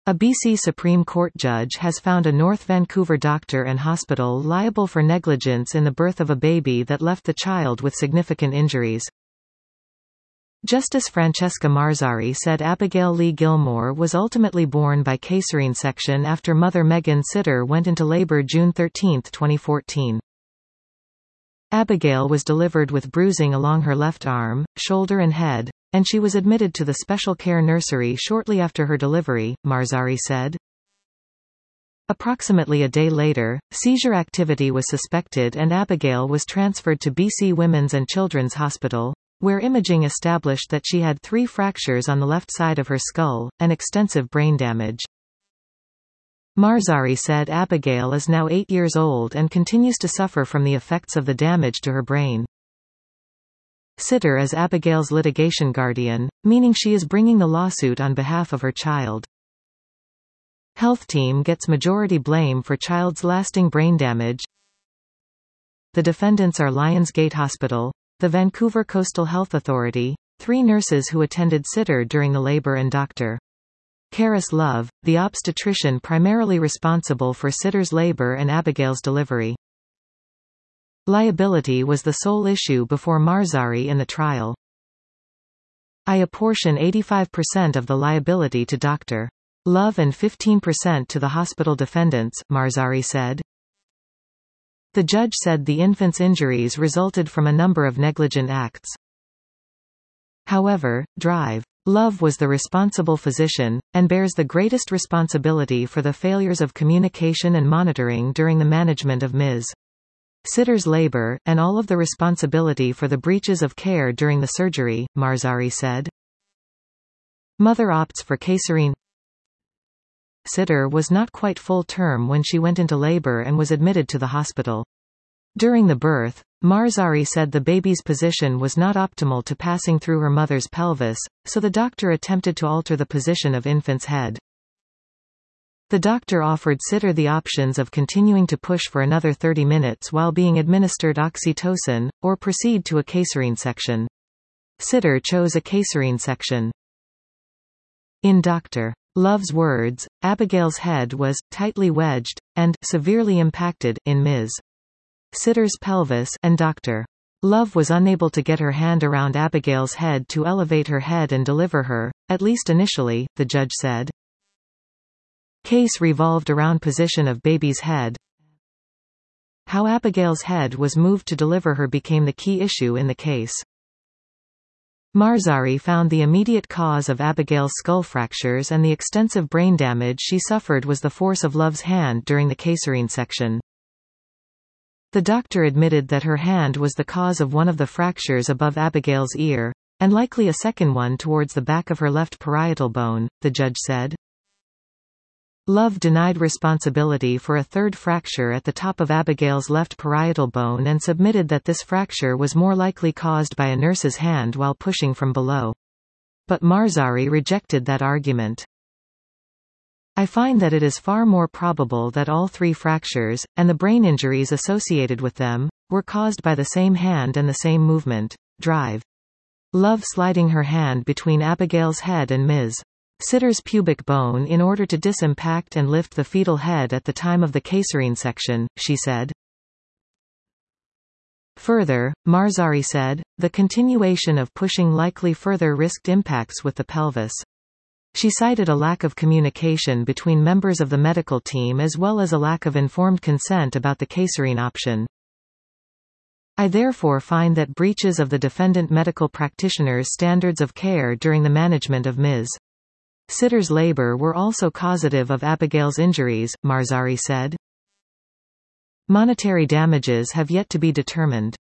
A BC Supreme Court judge has found a North Vancouver doctor and hospital liable for negligence in the birth of a baby that left the child with significant injuries. Justice Francesca Marzari said Abigail Lee Gilmore was ultimately born by caesarean section after mother Megan Sitter went into labor June 13, 2014. Abigail was delivered with bruising along her left arm, shoulder and head, and she was admitted to the special care nursery shortly after her delivery, Marzari said. Approximately a day later, seizure activity was suspected and Abigail was transferred to BC Women's and Children's Hospital, where imaging established that she had 3 fractures on the left side of her skull, and extensive brain damage. Marzari said Abigail is now 8 years old and continues to suffer from the effects of the damage to her brain. Sitter is Abigail's litigation guardian, meaning she is bringing the lawsuit on behalf of her child. Health team gets majority blame for child's lasting brain damage. The defendants are Lionsgate Hospital, the Vancouver Coastal Health Authority, 3 nurses who attended Sitter during the labor and Dr. Karis Love, the obstetrician primarily responsible for Sitter's labor and Abigail's delivery. Liability was the sole issue before Marzari in the trial. I apportion 85% of the liability to Dr. Love and 15% to the hospital defendants, Marzari said. The judge said the infant's injuries resulted from a number of negligent acts. However, Drive. Love was the responsible physician, and bears the greatest responsibility for the failures of communication and monitoring during the management of Ms. Sitter's labor, and all of the responsibility for the breaches of care during the surgery, Marzari said. Mother opts for caesarean. Sitter was not quite full term when she went into labor and was admitted to the hospital. During the birth, Marzari said the baby's position was not optimal to passing through her mother's pelvis, so the doctor attempted to alter the position of infant's head. The doctor offered Sitter the options of continuing to push for another 30 minutes while being administered oxytocin, or proceed to a caesarean section. Sitter chose a caesarean section. In Dr. Love's words, Abigail's head was tightly wedged, and severely impacted, in Ms. Sitter's pelvis, and Dr. Love was unable to get her hand around Abigail's head to elevate her head and deliver her, at least initially, the judge said. Case revolved around position of baby's head. How Abigail's head was moved to deliver her became the key issue in the case. Marzari found the immediate cause of Abigail's skull fractures and the extensive brain damage she suffered was the force of Love's hand during the caesarean section. The doctor admitted that her hand was the cause of one of the fractures above Abigail's ear, and likely a second one towards the back of her left parietal bone, the judge said. Love denied responsibility for a third fracture at the top of Abigail's left parietal bone and submitted that this fracture was more likely caused by a nurse's hand while pushing from below. But Marzari rejected that argument. I find that it is far more probable that all 3 fractures, and the brain injuries associated with them, were caused by the same hand and the same movement. Drive. Love sliding her hand between Abigail's head and Ms. Sitter's pubic bone in order to disimpact and lift the fetal head at the time of the caesarean section, she said. Further, Marzari said, the continuation of pushing likely further risked impacts with the pelvis. She cited a lack of communication between members of the medical team as well as a lack of informed consent about the caesarean option. I therefore find that breaches of the defendant medical practitioner's standards of care during the management of Ms. Sitter's labor were also causative of Abigail's injuries, Marzari said. Monetary damages have yet to be determined.